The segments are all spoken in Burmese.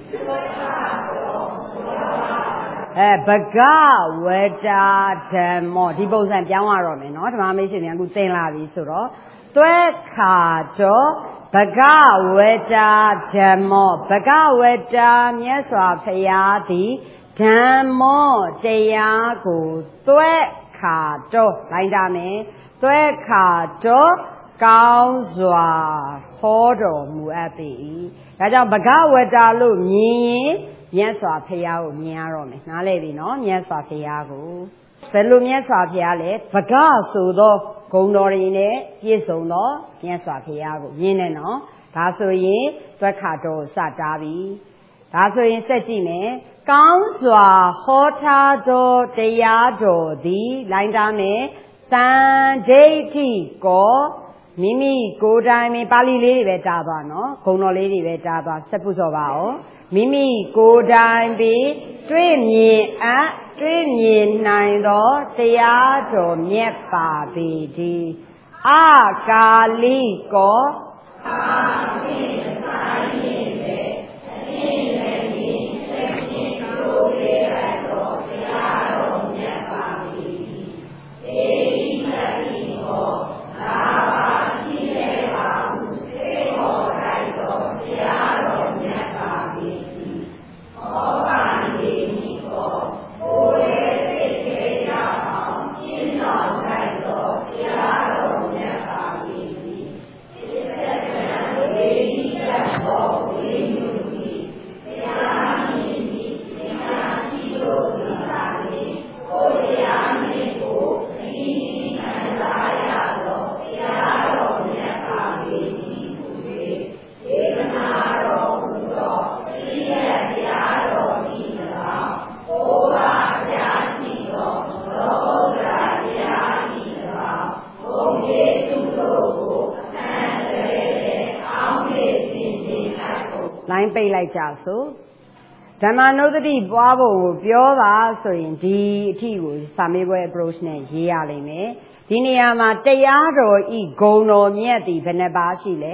ဘဂဝတာဓမ္မောဒီပုံစံပြောင်းရတော့မယ်နော်ဓမ္မမိတ်ဆွေများအခုသင်လာပြီဆိုတော့သွဲခါတော့ဘဂဝတာဓမ္မောဘဂဝတာမြတ်စွာဘုရားသည်ဓမ္မောတရားကိုသွဲခါတော့လိုက်တာမယ်သွဲခါတော့ကောင်းစွာဟောတော်မူအပ်ပေ၏ဒါကြောင့်ဘဂဝတာလို့မြင်ရင်မြတ်စွာဘုရားကိုမြင်ရတော့မယ်နားလည်ပြီနော်မြတ်စွာဘုရားကိုဘယ်လိုမြတ်စွာဘုရားလဲဘဂဆိုသောဂုဏ်တော်တွေနဲ့ပြည့်စုံသောမြတ်စွာဘုရားကိုမြင်တယ်နော်ဒါဆိုရင်သွက်ခါတော်စတားပြီဒါဆိုရင်ဆက်ကြည့်မယ်ကောင်းစွာဟောထားသောတရားတော်သည်လိုင်းတာမယ်သံဒိဋ္ဌိကိုမိမိကိုယ်တိုင်ပါဠိလေးတွေပဲတားသွားနော်ဂုဏ်တော်လေးတွေပဲတားသွားဆက်ပုစောပါအောင်မိမိကိုယ်တိုင်ပြီးတွေ့မြင်တွေ့မြင်နိုင်သောတရားတော်မြတ်ပါပေသည်အကာလိကောအာမိဆိုင်နေပဲအင်းလည်းဒီသက်ရှင်ကိုယ်ရဲ့တော်တရားတော်မြတ်ပါပေသည်အေဟိတိကောသာပါရှိတဲ့ပါဟုသေဟောတိုက်တော်တရားတော်မြတ်ပါပေသည်ဟောပါနေပြီကောကိုယ်ရဲ့သိခေရအောင်ရှင်းတော်တိုက်တော်တရားတော်မြတ်ပါပေသည်စေတနာဝေဟိတဘောဝိနုတိတရားမြင်ပြီးတရားရှိလို့ဒီပါလေကိုယ်တရားမြင်ဖို့အင်းရှိခံစားရတော့တရားတော်မြတ်ပါပေသည်ဟူ၍စေတနာတော်ဟူသောသိရတရားတော်ဤ၎င်းဘုရားတရားရှိသောလောကတရားဤ၎င်းဘုံကျေသူတို့ကိုအမှန်တကယ်အောင်းမေ့စင်ကြယ်လိုက်ဖို့လိုင်းပိတ်လိုက်ကြဆိုဓမ္မနုဒတိပွားဖို့ကိုပြောပါဆိုရင်ဒီအထီကိုစာမေးပွဲ approach နဲ့ရေးရလိမ့်မယ်ဒီနေရာမှာတရားတော်ဤဂုဏ်တော်မြတ်သည်ဘယ်နှပါးရှိလဲ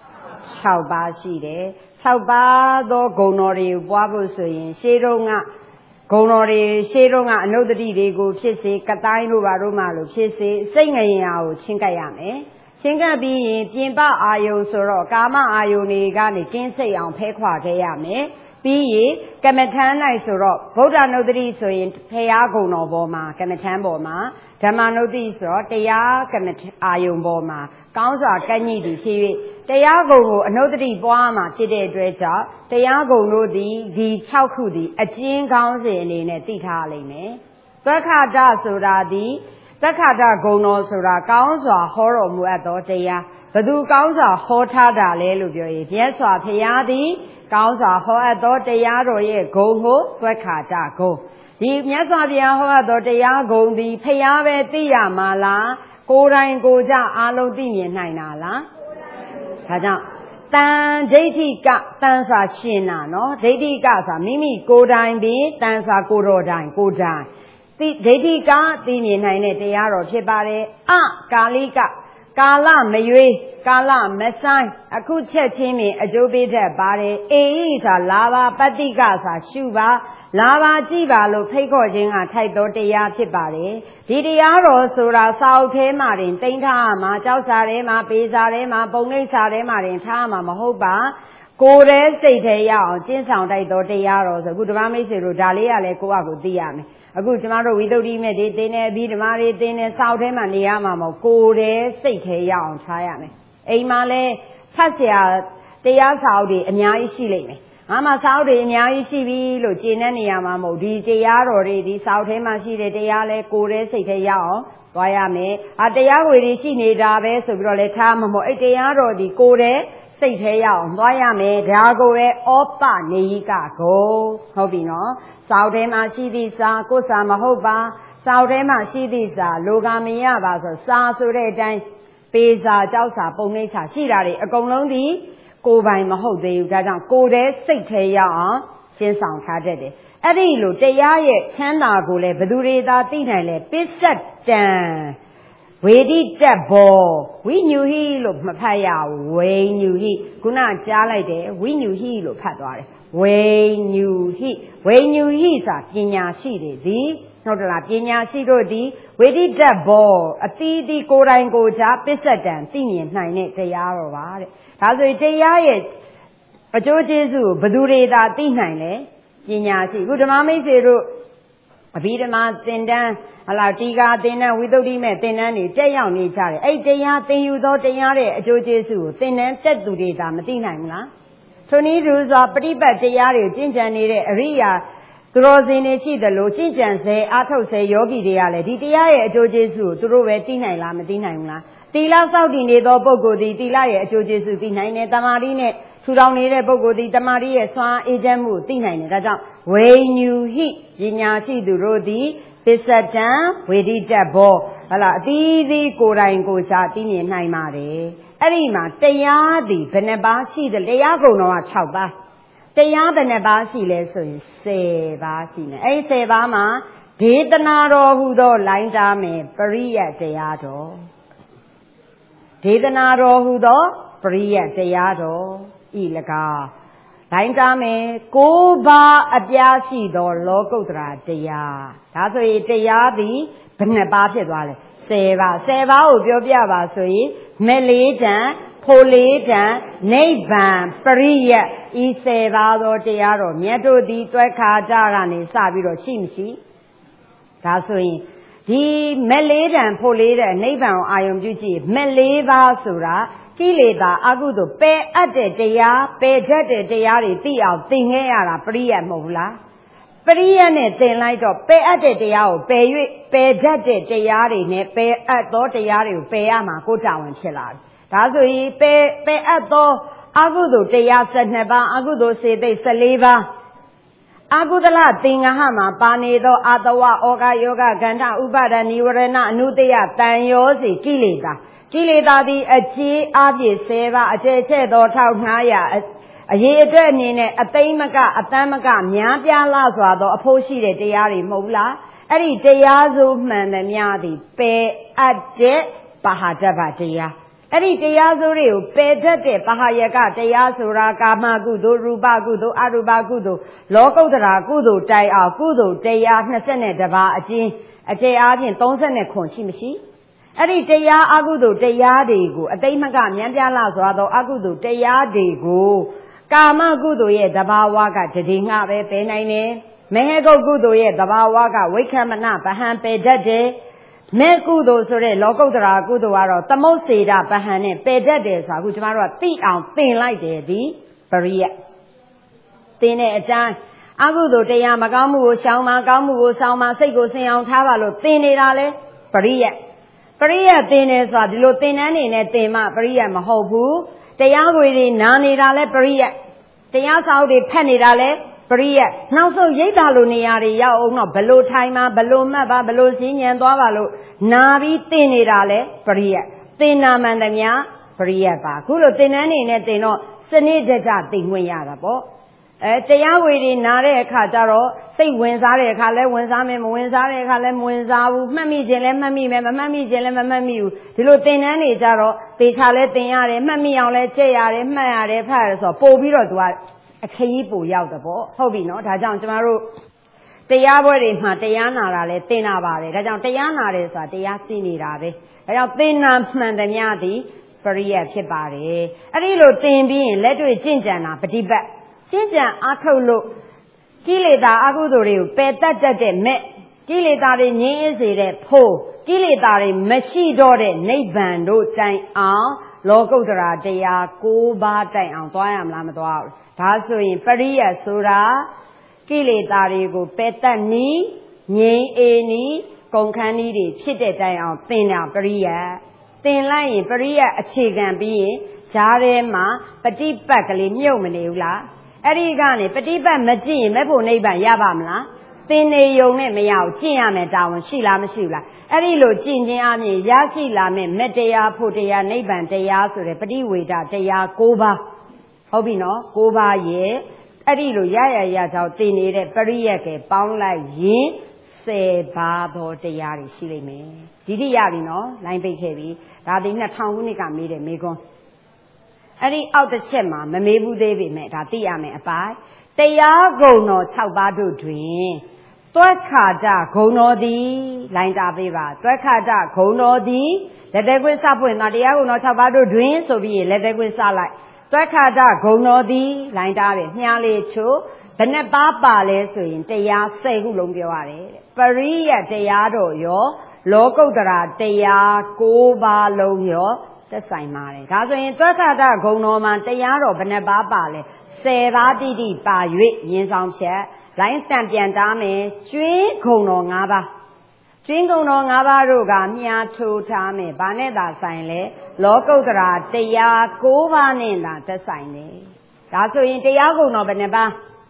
6ပါးရှိတယ်6ပါးသောဂုဏ်တော်တွေကိုပွားဖို့ဆိုရင်ရှေးတုန်းကဂုဏ်တော်တွေရှေးတုန်းကအနုဒတိတွေကိုဖြစ်စေကတိုင်းတို့ဘာတို့မှလို့ဖြစ်စေစိတ်ငြိမ်ရာကိုချင်းကပ်ရမယ်ချင်းကပ်ပြီးရင်ပြင်ပအာယုံဆိုတော့ကာမအာယုံတွေကနေကင်းစိတ်အောင်ဖဲခွာခဲ့ရမယ်ပြီးရင်ကမ္မထမ်းလိုက်ဆိုတော့ဗုဒ္ဓနုဒတိဆိုရင်ဖရာဂုဏ်တော်ပေါ်မှာကမ္မထမ်းပေါ်မှာဓမ္မနုဒတိဆိုတော့တရားကမ္မအာယုံပေါ်မှာကောင်းစွာကန့်ညိသည်ဖြစ်၍တရားဂုဏ်ကိုအနုဒတိပွားမှာဖြစ်တဲ့အတွက်ကြောင့်တရားဂုဏ်တို့သည်ဒီ6ခုသည်အကျဉ်းကောင်းစဉ်အနေနဲ့သိထားလိမ့်မယ်သက္ခတဆိုတာသည်သက္ခတဂုဏ်တော်ဆိုတာကောင်းစွာဟောတော်မူအပ်သောတရားဘသူကောင်းစွာဟောထားတာလဲလို့ပြောရင်မြတ်စွာဘုရားသည်ကောင်းစွာဟောအပ်သောတရားတော်ရဲ့ဂုဏ်ကိုသက္ခတဂုဏ်ဒီမြတ်စွာဘုရားဟောအပ်သောတရားဂုဏ်သည်ဘုရားပဲသိရမှာလားကိုယ်တိုင်ကိုယ်ကြအားလုံးသိမြင်နိုင်တာလားဒါကြောင့်တန်ဒိဋ္ဌိကတန်စာရှင်တာနော်ဒိဋ္ဌိကဆိုတာမိမိကိုယ်တိုင်ပြီးတန်စာကိုယ်တော်တိုင်ကိုယ်တိုင်ဒိဋ္ဌိကသိမြင်နိုင်တဲ့တရားတော်ဖြစ်ပါတယ်အကာလိကကာလမရွေးကာလမဆိုင်အခုချက်ချင်းပင်အကျိုးပေးတတ်ပါတယ်အေဟိဆိုတာလာပါပတ္တိကဆိုတာရှုပါလာပါကြည့်ပါလို့ဖိတ်ခေါ်ခြင်းကထိုက်သောတရားဖြစ်ပါတယ်ဒီတရားတော်ဆိုတာစာအုပ်ထဲမှာတင်တင်ထားမှာကြောက်စာထဲမှာပေးစာထဲမှာပုံနှိပ်စာထဲမှာတင်ထားမှာမဟုတ်ပါကိုယ်ရဲ့စိတ်ထဲရအောင်ကျင့်ဆောင်တိုက်သောတရားတော်ဆိုအခုဓမ္မမိတ်ဆွေတို့ဒါလေးကလည်းကိုယ့်အကူသိရမယ်အခုကျမတို့ဝိသုဒ္ဓိမဲ့တွေသင်နေပြီးဓမ္မတွေသင်နေစာအုပ်ထဲမှာနေရမှာမဟုတ်ကိုယ်ရဲ့စိတ်ထဲရအောင်ထားရမယ်အိမ်မှာလည်းဖတ်เสียတရားစာအုပ်တွေအများကြီးရှိလိမ့်မယ်ငါမှစာအုပ်တွေအများကြီးရှိပြီလို့ကျေနပ်နေရမှာမဟုတ်ဒီတရားတော်တွေဒီစာအုပ်ထဲမှာရှိတဲ့တရားလဲကိုယ်ရဲ့စိတ်ထဲရအောင်သွားရမယ်တရားဝေတွေရှိနေတာပဲဆိုပြီးတော့လဲထားမှာမဟုတ်အဲ့တရားတော်ဒီကိုယ်ရဲ့စိတ်ထဲရအောင်သွားရမယ်ဒါကိုပဲဩပနေယိကကိုဟုတ်ပြီနော်စာအုပ်ထဲမှာရှိသည့်စာကိုယ်စာမဟုတ်ပါစာအုပ်ထဲမှာရှိသည့်စာလိုကမရပါဆိုစာဆိုတဲ့အတိုင်းပေးစာကြောက်စာပုံနှိပ်စာရှိတာတွေအကုန်လုံးဒီကိုယ်ပိုင်မဟုတ်သေးဘူးဒါကြောင့်ကိုယ်ရဲ့စိတ်ထဲရအောင်ရှင်းဆောင်ထားတတ်တယ်အဲ့ဒီလိုတရားရဲ့ချမ်းသာကိုလည်းဘယ်သူတွေသာသိနိုင်လဲပစ္စတံဝေတိတက်ဘောဝိညူဟိလို့မဖတ်ရဝိညူဟိခုနကြားလိုက်တယ်ဝိညူဟိလို့ဖတ်သွားတယ်ဝိညူဟိဝိညူဟိဆိုတာပညာရှိတွေသည်ဟုတ်တယ်လားပညာရှိတို့သည်ဝေတိတက်ဘောအတီးတီကိုယ်တိုင်ကိုယ်ကြားပစ္စတံသိမြင်နိုင်တဲ့တရားတော်ပါတဲ့ဒါဆိုရင်တရားရဲ့အကျိုးကျေးဇူးကိုဘယ်သူတွေသာသိနိုင်လဲပညာရှိခုဓမ္မမိတ်ဆွေတို့အဘိဓမ္မာသင်တန်းဟလာတီဃာသင်တန်းဝိသုဒ္ဓိမဲ့သင်တန်းတွေတက်ရောက်နေကြတယ်အဲ့တရားသင်ယူသောတရားရဲ့အကျိုးကျေးဇူးကိုသင်တန်းတက်သူတွေသာမသိနိုင်ဘူးလားထိုနည်းတူစွာပฏิပတ်တရားတွေကျင့်ကြံနေတဲ့အရိယာသူတော်စင်တွေရှိတယ်လို့ကျင့်ကြံစေအားထုတ်စေယောဂီတွေကလည်းဒီတရားရဲ့အကျိုးကျေးဇူးကိုသူတို့ပဲသိနိုင်လားမသိနိုင်ဘူးလားသီလစောင့်တည်နေသောပုဂ္ဂိုလ်သည်သီလရဲ့အကျိုးကျေးဇူးသိနိုင်တယ်တမာတိနဲ့ထူထောင်နေတဲ့ပုဂ္ဂိုလ်သည်တမာတိရဲ့စွမ်းအေးချမ်းမှုသိနိုင်တယ်ဒါကြောင့်ဝိညူဟိပညာရှိသူတို့သည်ပစ္စတံဝေတိတက်ဘောဟလာအသီးသီးကိုယ်တိုင်ကိုယ်စားသိမြင်နိုင်ပါတယ်အဲ့ဒီမှာတရားသည်ဘယ်နှပါးရှိတယ်တရားကုံတော်က6ပါးတရားဘယ်နှပါးရှိလဲဆိုရင်10ပါးရှိတယ်အဲ့ဒီ10ပါးမှာဒေသနာတော်ဟူသောလိုင်းတားမယ်ပရိယတ်တရားတော်ဒေသနာတော်ဟူသောပရိယတ်တရားတော်ဤ၎င်းလိုင်းတားမယ်9ပါးအပြားရှိသောလောကုတ္တရာတရားဒါဆိုရင်တရားသည်ဘယ်နှပါးဖြစ်သွားလဲ10ပါး10ပါးကိုပြောပြပါဆိုရင်မဲ့လေးတန်ဖို့လေးတန်နိဗ္ဗာန်ပရိယတ်ဤ10ပါးသောတရားတော်မြတ်တို့သည်တွဲခါကြကနေစပြီးတော့ရှိမရှိဒါဆိုရင်ဒီမဲ့လေးတန်ဖို့လေးတန်နိဗ္ဗာန်ကိုအာယုံပြုကြည့်မဲ့လေးပါးဆိုတာကိလေသာအကုသို့ပယ်အပ်တဲ့တရားပယ်တတ်တဲ့တရားတွေသိအောင်သင်ခဲ့ရတာပရိယတ်မဟုတ်ဘူးလားပရိယတ်နဲ့သင်လိုက်တော့ပယ်အပ်တဲ့တရားကိုပယ်၍ပယ်တတ်တဲ့တရားတွေနဲ့ပယ်အပ်သောတရားတွေကိုပယ်ရမှာကိုယ်တာဝန်ဖြစ်လာတယ်ဒါဆိုရင်ပယ်အပ်သောအကုသို့တရား12ပါးအကုသို့စေသိက်14ပါးအကုသလသင်္ဃဟမှာပါနေသောအာတဝဩဃယောဂကန္ဓဥပါဒနိဝရဏအနုတ္တယတန်ရောစီကိလေသာသည်အကျေးအပြည့်10ပါးအကျယ်ချဲ့သော1500အရေးအတွက်အနေနဲ့အသိမကအတမ်းမကများပြားလာစွာသောအဖို့ရှိတဲ့တရားတွေမဟုတ်လားအဲ့ဒီတရားစိုးမှန်သမျှသည်ပယ်အပ်တဲ့ပါဟာတ္တဗတရားအဲ့ဒီတရားစိုးတွေကိုပယ်တတ်တဲ့ပါဟာယကတရားဆိုတာကာမကုသိုလ်ရူပကုသိုလ်အရူပကုသိုလ်လောကုတ္တရာကုသိုလ်တိုင်အောင်ကုသိုလ်တရား22ပါးအကျဉ်းအကျယ်အားဖြင့်39ရှိမရှိအဲ့ဒီတရားအကုသိုလ်တရားတွေကိုအသိမကမြန်းပြလာစွာသောအကုသိုလ်တရားတွေကိုကာမကုသိုလ်ရဲ့သဘာဝကတည်ငှပဲပယ်နိုင်တယ်မဟေကုတ်ကုသိုလ်ရဲ့သဘာဝကဝိက္ခမနဗဟံပယ်တတ်တယ်မေကုသိုလ်ဆိုတဲ့လောကုတ္တရာကုသိုလ်ကတော့သမုတ်စေတဗဟံနဲ့ပယ်တတ်တယ်ဆိုတာအခုကျမတို့ကသိအောင်သင်လိုက်တယ်ဒီပရိယတ်သင်တဲ့အတိုင်းအကုသိုလ်တရားမကောင်းမှုကိုရှောင်ပါကောင်းမှုကိုဆောင်ပါစိတ်ကိုဆင်အောင်ထားပါလို့သင်နေတာလေပရိယတ်သင်တယ်ဆိုတာဒီလိုသင်တန်းနေနဲ့သင်မှပရိယတ်မဟုတ်ဘူးတရားကိုယ်တွေနာနေတာလဲပရိယတ်တရားစာအုပ်တွေဖတ်နေတာလဲပရိယတ်နောက်ဆုံးရိတ်တာလိုနေရာတွေရောက်အောင်တော့ဘလို့ထိုင်ပါဘလို့မှတ်ပါဘလို့စည်းညံသွားပါလို့နာပြီးသင်နေတာလဲပရိယတ်သင်နာမှန်သမျှပရိယတ်ပါခုလိုသင်တန်းနေနဲ့သင်တော့စနစ်တကျသင်ဝင်ရတာပေါ့တရားဝေတွေနာတဲ့အခါကျတော့စိတ်ဝင်စားတဲ့အခါလဲဝင်စားမယ်မဝင်စားတဲ့အခါလဲမဝင်စားဘူးမှတ်မိခြင်းလဲမှတ်မိမယ်မမှတ်မိခြင်းလဲမမှတ်မိဘူးဒီလိုသင်တန်းတွေကြတော့သေချာလဲသင်ရတယ်မှတ်မိအောင်လဲကြည့်ရတယ်မှတ်ရတယ်ဖတ်ရတယ်ဆိုတော့ပို့ပြီးတော့သူကအခရီးပို့ရောက်တယ်ပေါ့ဟုတ်ပြီနော်ဒါကြောင့်ကျမတို့တရားပွဲတွေမှာတရားနာတာလဲသင်တာပါတယ်ဒါကြောင့်တရားနာတယ်ဆိုတာတရားသိနေတာပဲဒါကြောင့်သင်နာမှန်သမျှသည်ပရိယတ်ဖြစ်ပါတယ်အဲ့ဒီလိုသင်ပြီးရင်လက်တွေ့ကျင့်ကြံတာပฏิပတ်ကျင့်ကြံအားထုတ်လို့ကိလေသာအကုသိုလ်တွေကိုပယ်တတ်တတ်တဲ့မဲ့ကိလေသာတွေငြိမ်းအေးစေတဲ့ဖို့ကိလေသာတွေမရှိတော့တဲ့နိဗ္ဗာန်တို့တိုင်အောင်လောကုတ္တရာတရား9ပါးတိုင်အောင်သွားရမလားမသွားဘူးဒါဆိုရင်ပရိယတ်ဆိုတာကိလေသာတွေကိုပယ်တတ်နည်းငြိမ်းအေးနည်းကုန်ခန်းနည်းတွေဖြစ်တဲ့တိုင်အောင်သင်တာပရိယတ်သင်လိုက်ရင်ပရိယတ်အခြေခံပြီးရင်ဈာထဲမှာပฏิပတ်ကလေးမြုပ်မနေဘူးလားအဲ့ဒီကနေပฏิပတ်မကြည့်ရင်မဲ့ဖို့နိဗ္ဗာန်ရပါမလားသင်နေယုံနဲ့မရဘူးကျင့်ရမယ်တာဝန်ရှိလားမရှိဘူးလားအဲ့ဒီလိုကျင့်ခြင်းအပြင်ရရှိလာမဲ့မေတ္တရားဖို့တရားနိဗ္ဗာန်တရားဆိုတဲ့ပฏิဝေဒတရား9ပါးဟုတ်ပြီနော်9ပါးရဲ့အဲ့ဒီလိုရကြောင့်သင်နေတဲ့ပရိယတ်ကပေါင်းလိုက်ရင် 10ပါးသောတရားတွေရှိလိမ့်မယ်ဒီတိရပြီနော်လိုင်းပိတ်ခဲ့ပြီဒါဒီ2000ခုနှစ်ကမေးတယ်မေးခွန်းအဲ့ဒီအောက်တစ်ချက်မှာမမေးဘူးသေးပေမဲ့ဒါသိရမယ်အပိုင်းတရားဂုဏ်တော်6ပါးတို့တွင်သွက်ခါကြဂုဏ်တော်သည်လိုင်းတာပေးပါသွက်ခါကြဂုဏ်တော်သည်လက်သေးခွင့်စပွင့်တော့တရားဂုဏ်တော်6ပါးတို့တွင်ဆိုပြီးလက်သေးခွင့်စလိုက်သွက်ခါကြဂုဏ်တော်သည်လိုင်းတာပဲမြားလေးချို့ဘယ်နှပါးပါလဲဆိုရင်တရား10ခုလုံးပြောရတယ်ပရိယတရားတော်ရောလောကုတ္တရာတရား9ပါးလုံးရောသက်ဆိုင်ပါတယ်ဒါဆိုရင်သွက်ခါကြဂုဏ်တော်မှာတရားတော်ဘယ်နှပါးပါလဲ10ပါးတိတိပါ၍ရင်းဆောင်ဖြတ်လိုင်းတန်ပြန်သားမယ်ကျွင်းဂုဏ်တော်5ပါးကျွင်းဂုဏ်တော်5ပါးတို့ကမြားထိုးထားမယ်ဘာနဲ့သာဆိုင်လဲလောကုတ္တရာတရား9ပါးနဲ့သာသက်ဆိုင်တယ်ဒါဆိုရင်တရားဂုဏ်တော်ဘယ်နှပါး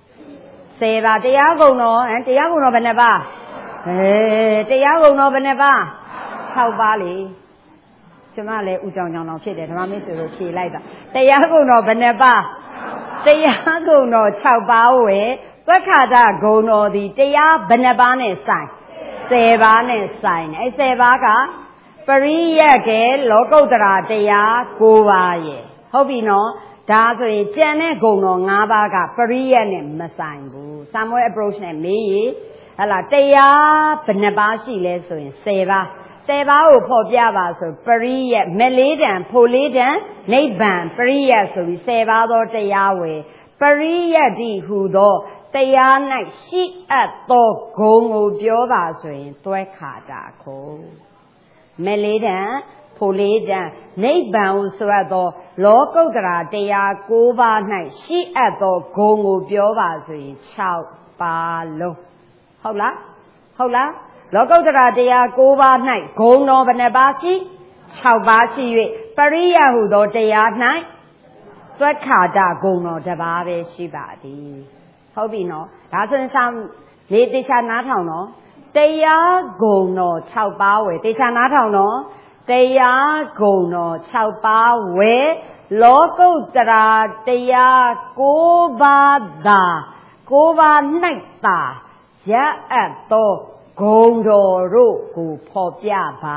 10ပါးတရားဂုဏ်တော်ဘယ်နှပါးတရားဂုဏ်တော်ဘယ်နှပါး6ပါးလေကျမလည်းဥကြောင်ကြောင်ဖြစ်တယ်ဓမ္မမိတ်ဆွေတို့ဖြေလိုက်တာတရားဂုဏ်တော်ဘယ်နှပါးတရားဂုဏ်တော်6ပါးဝယ်သွက်ခါကြဂုဏ်တော်သည်တရားဘယ်နှပါးနဲ့ဆိုင်10ပါးနဲ့ဆိုင်တယ်အဲ10ပါးကပရိယတ်ကဲလောကုတ္တရာတရား9ပါးရဲ့ဟုတ်ပြီနော်ဒါဆိုရင်ကြံတဲ့ဂုဏ်တော်5ပါးကပရိယတ်နဲ့မဆိုင်ဘူး Samuel approach နဲ့မေးရင်ဟလာတရားဘယ်နှပါးရှိလဲဆိုရင်10ပါး10ပါးကိုဖော်ပြပါဆိုပရိယတ်မဲ့လေးတန်ဖို့လေးတန်နိဗ္ဗာန်ပရိယတ်ဆိုပြီး10ပါးသောတရားဝယ်ပရိယတ်တိဟူသောတရား၌ရှိအပ်သောဂုဏ်ကိုပြောပါဆိုရင်သွဲခါတာခုမဲ့လေးတန်ဖို့လေးတန်နိဗ္ဗာန်ဟုဆိုအပ်သောလောကုတ္တရာတရား9ပါး၌ရှိအပ်သောဂုဏ်ကိုပြောပါဆိုရင်6ပါးလုံးဟုတ်လားလောကုတ္တရာတရား9ပါး၌ဂုဏ်တော်ဘယ်နှပါးရှိ6ပါးရှိ၍ပရိယဟုသောတရား၌သွက်ခါတာဂုဏ်တော်တစ်ပါးပဲရှိပါသည်ဟုတ်ပြီနော်ဒါဆိုရင်နေတေချာနားထောင်နော်တရားဂုဏ်တော်6ပါးဝယ်တေချာနားထောင်နော်တရားဂုဏ်တော်6ပါးဝယ်လောကုတ္တရာတရား9ပါးသာ9ပါး၌သာရအပ်သောဂုဏ်တော်တို့ကိုဖော်ပြပါ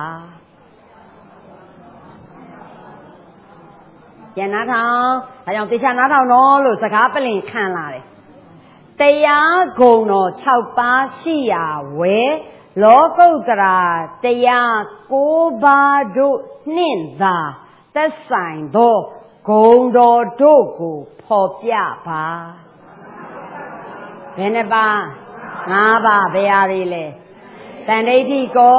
ပြန်နားထောင်ဒါကြောင့်တေချာနားထောင်တော့လို့စကားပလင်ခံလာတယ်တရားဂုဏ်တော်6ပါးရှိရာဝယ်လောကုတ္တရာတရား9ပါးတို့နှင့်သာသက်ဆိုင်သောဂုဏ်တော်တို့ကိုဖော်ပြပါဘယ်နှပါး5ပါးဘယ်ဟာတွေလဲတန်ဋိဋ္ဌိကော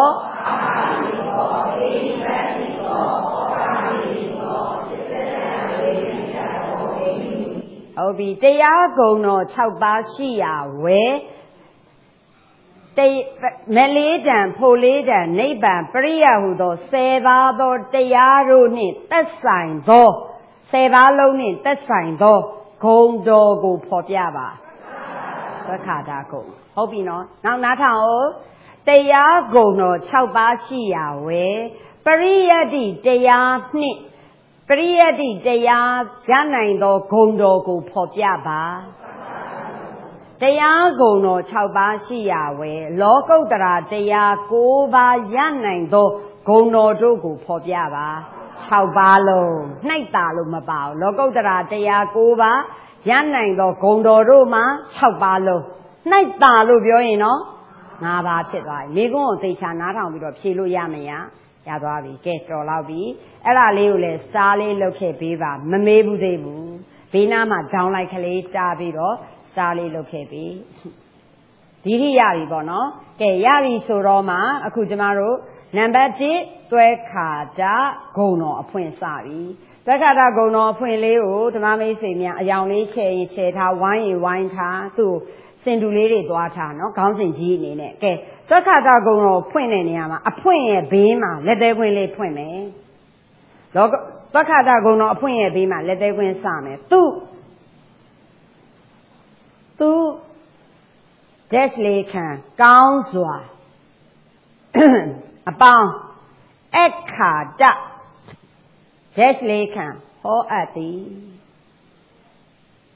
ဟုတ်ပြီတရားဂုဏ်တော်6ပါးရှိရာဝယ်မဲ့လေးတန်ဖို့လေးတန်နိဗ္ဗာန်ပရိယဟုသော10ပါးသောတရားတို့နှင့်သက်ဆိုင်သော10ပါးလုံးနှင့်သက်ဆိုင်သောဂုဏ်တော်ကိုဖော်ပြပါသက္ခာတာဂုဏ်ဟုတ်ပြီနော်နောက်နားထောင်အောင်တရားဂုဏ်တော်6ပါးရှိရာဝယ်ပရိယတ္တိတရားနှင့်ပရိယတ္တိတရားရနိုင်သောဂုဏ်တော်ကိုဖော်ပြပါတရားဂုဏ်တော်6ပါးရှိရာဝယ်လောကုတ္တရာတရား9ပါးရနိုင်သောဂုဏ်တော်တို့ကိုဖော်ပြပါ6ပါးလုံးနှိုက်တာလို့မပါဘူးလောကုတ္တရာတရား9ပါးရနိုင်သောဂုဏ်တော်တို့မှာ6ပါးလုံးနှိုက်တာလို့ပြောရင်နော်5ပါးဖြစ်သွားပြီမိကုန်းကိုသိချာနားထောင်ပြီးတော့ဖြေလို့ရမရရသွားပြီကဲတော်လောက်ပြီအဲ့ဒါလေးကိုလည်းစတားလေးလုပ်ခဲ့ပေးပါမမေးဘူးသေးဘူးဘေးနားမှာဒေါင်းလိုက်ကလေးတားပြီးတော့စတားလေးလုပ်ခဲ့ပေးဒီထိရပြီပေါ့နော်ကဲရပြီဆိုတော့မှအခုကျမတို့နံပါတ်1သွဲခါကြဂုဏ်တော်အဖွင့်စပြီသွဲခါကြဂုဏ်တော်အဖွင့်လေးကိုဓမ္မမိတ်ဆွေများအယောင်လေးချဲရင်ချဲထားဝိုင်းရင်ဝိုင်းထားသူ့စင်တူလေးတွေသွားထားနော်ခေါင်းစဉ်ကြီးအနေနဲ့ကဲသွက်ခါကြဂုဏ်တော်ဖွင့်တဲ့နေရာမှာအဖွင့်ရဲ့ဘေးမှာလက်သေးခွင်းလေးဖွင့်မယ်သွက်ခါကြဂုဏ်တော်အဖွင့်ရဲ့ဘေးမှာလက်သေးခွင်းစမယ်သူ dash လေးခံကောင်းစွာအပေါင်းအခါတ dash လေးခံဟောအပ်သည်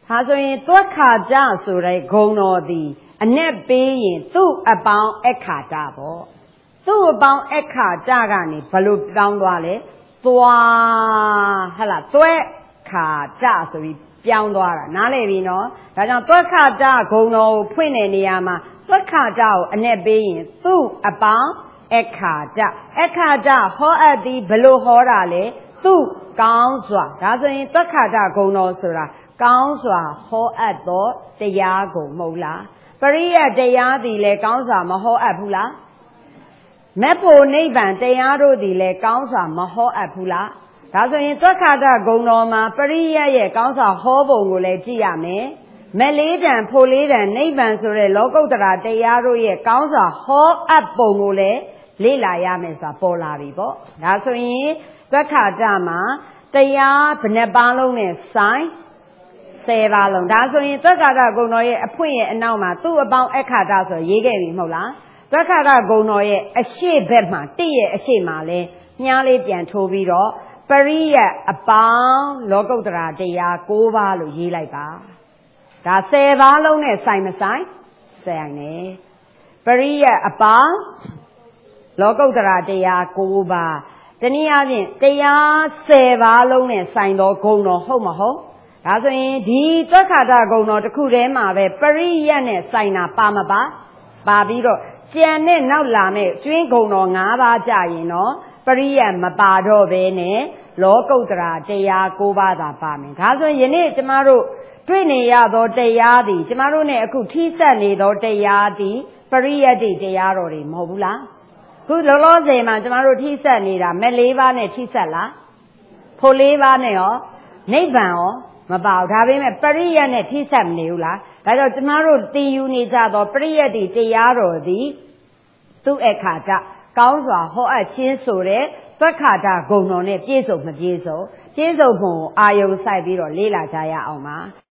ဒါဆိုရင်သွက်ခါကြဆိုတဲ့ဂုံတော်သည်အနဲ့ပေးရင်သူ့အပေါင်းအခါကြပေါ့သူ့အပေါင်းအခါကြကနေဘလို့ပြောင်းသွားလဲသွားဟဲ့လားသွက်ခါကြဆိုပြီးပြောင်းသွားတာနားလည်ပြီနော်ဒါကြောင့်သွက်ခါကြဂုံတော်ကိုဖွင့်တဲ့နေရာမှာသွက်ခါကြကိုအနဲ့ပေးရင်သူ့အပေါင်းအခါကြဟောအပ်သည်ဘလို့ဟောတာလဲသူ့ကောင်းစွာဒါဆိုရင်သွက်ခါကြဂုံတော်ဆိုတာကောင်းစွာဟောအပ်သောတရားကိုမဟုတ်လားပရိယတ်တရားသည်လည်းကောင်းစွာမဟောအပ်ဘူးလားမက်ဖို့နိဗ္ဗာန်တရားတို့သည်လည်းကောင်းစွာမဟောအပ်ဘူးလားဒါဆိုရင်သွက်ခါကြဂုံတော်မှာပရိယတ်ရဲ့ကောင်းစွာဟောပုံကိုလည်းကြည့်ရမယ်မက်လေးတန်ဖို့လေးတန်နိဗ္ဗာန်ဆိုတဲ့လောကုတ္တရာတရားတို့ရဲ့ကောင်းစွာဟောအပ်ပုံကိုလည်းလေ့လာရမယ်ဆိုတာပေါ်လာပြီပေါ့ဒါဆိုရင်သွက်ခါကြမှာတရားဘယ်နှပါလုံးနဲ့ဆိုင်10ပါလုံးဒါဆိုရင်သွက်ခါကြဂုံတော်ရဲ့အဖွင့်ရဲ့အနောက်မှာသူ့အပေါင်းအခါကြဆိုရေးခဲ့ပြီမဟုတ်လားသွက်ခါကြဂုံတော်ရဲ့အရှိဘက်မှာတိရဲ့အရှိမှာလဲမြားလေးပြန်ထိုးပြီးတော့ပရိယတ်အပေါင်းလောကုတ္တရာတရား9ပါးလို့ရေးလိုက်ပါဒါ10ပါလုံးနဲ့ဆိုင်မဆိုင်ဆိုင်နေပရိယတ်အပေါင်းလောကုတ္တရာတရား9ပါးတနည်းအားဖြင့်တရား10ပါလုံးနဲ့ဆိုင်သောဂုံတော်ဟုတ်မဟုတ်ဒါဆိုရင်ဒီသွက်ခါကြဂုံတော်တစ်ခုတည်းမှာပဲပရိယတ်နဲ့ဆိုင်တာပါမပါပြီးတော့ကျန်တဲ့နောက်လာမဲ့ကျွင်းဂုံတော်9ပါးကြရင်တော့ပရိယတ်မပါတော့ဘဲနဲ့လောကုတ္တရာတရား9ပါးသာပါမယ်ဒါဆိုရင်ယနေ့ကျမတို့တွေ့နေရသောတရားသည်ကျမတို့နဲ့အခုထိစပ်နေသောတရားသည်ပရိယတ်တရားတော်တွေမဟုတ်ဘူးလားခုလောလောဆယ်မှာကျမတို့ထိစပ်နေတာမက်4ပါးနဲ့ထိစပ်လားဖို့4ပါးနဲ့ရောနိဗ္ဗာန်ရောမပါဘူးဒါပေမဲ့ပရိယတ်နဲ့ထိစပ်မနေဘူးလားဒါကြောင့်ကျမတို့တည်ယူနေကြသောပရိယတ်တရားတော်သည်သူ့အခါကြကောင်းစွာဟောအပ်ခြင်းဆိုတဲ့သွက်ခါကြဂုံတော်နဲ့ပြည့်စုံမပြည့်စုံပြည့်စုံဖို့အာယုံစိုက်ပြီးတော့လေ့လာကြရအောင်ပါ